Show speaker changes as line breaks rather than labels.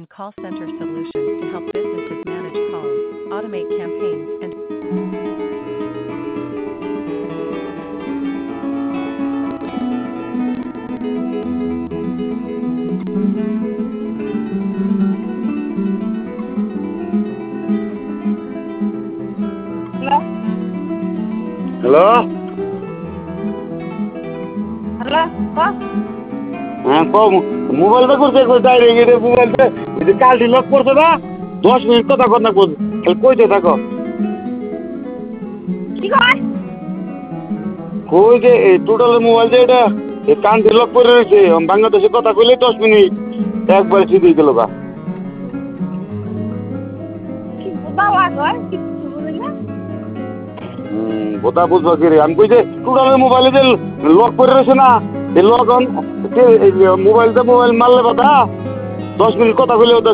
call center solutions to help businesses manage calls, automate campaigns, and
Hello?
Hello
Hello? Ko?
হ্যাঁ কম মোবাইলটা করছে কই direct এটা মোবাইলটা এই যে কালটি লক করছে না 10 মিনিট কথা কর না খালি কইতে থাকো
কি কয়?
কই যে এই টোটাল মোবাইল যে এটা এই কালটি লক করে রয়েছে বাংলাদেশে কথা কইলে 10 মিনিট একবার সিধে গেল গা
কি বাবা কয়? কিছু বুঝি না।
কথা বুঝবা কি রে আমি কই যে টোটাল মোবাইলে যে লক করে রয়েছে না এই লক মোবাইল মারলে বাধা 10 মিনিট কথা কইলে